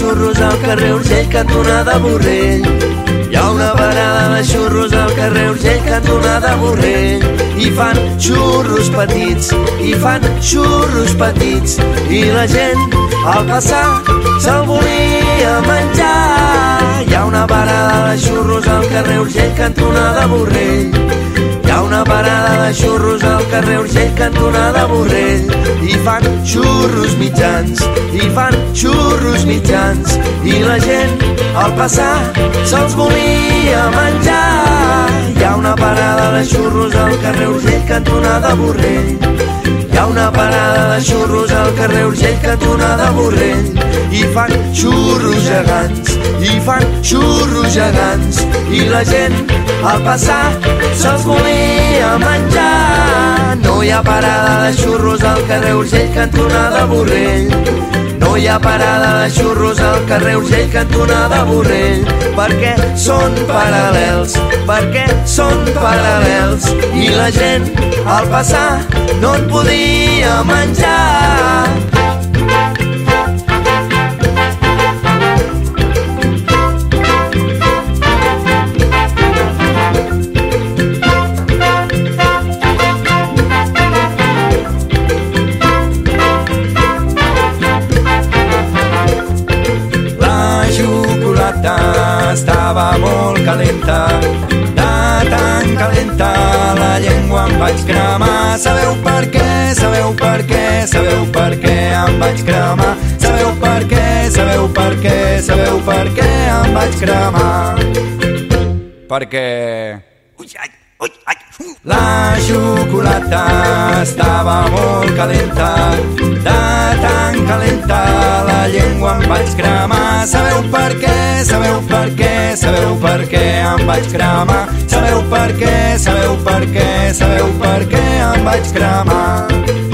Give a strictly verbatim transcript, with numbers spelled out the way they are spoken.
xurros al carrer Urgell, cantonada Borrell. Hi ha una parada de xurros al carrer Urgell, cantonada Borrell. I fan xurros petits, i fan xurros petits, i la gent al passar se'l volia menjar. Hi ha una parada de xurros al carrer Urgell, cantonada Borrell. Hi ha una parada de xurros al carrer Urgell, cantonada Borrell. I fan xurros mitjans, i fan xurros mitjans, i la gent al passar se'ls volia menjar. Hi ha una parada de xurros al carrer Urgell, cantonada Borrell. Hi ha una parada de xurros al carrer Urgell, cantonada Borrell. I fan xurros gegants, i fan xurros gegants, i la gent al passar se'ls volia menjar. No hi ha parada de xurros al carrer Urgell, cantonada Borrell. No hi ha parada de xurros al carrer Urgell, cantonada Borrell. Perquè són paral·lels, perquè són paral·lels, i la gent al passar no en podia menjar. Estava molt calenta, de tan calenta la llengua em vaig cremar. Sabeu per què, sabeu per què, sabeu per què em vaig cremar. Sabeu per què, sabeu per què, sabeu per què em vaig cremar. Perquè... Ui, ai, ui, ai. La xocolata estava molt calenta, de tan calenta la llengua em vaig cremar. Sabeu per què, sabeu per què, sabeu per què em vaig cremar. Sabeu per què, sabeu per què, sabeu per què em vaig cremar.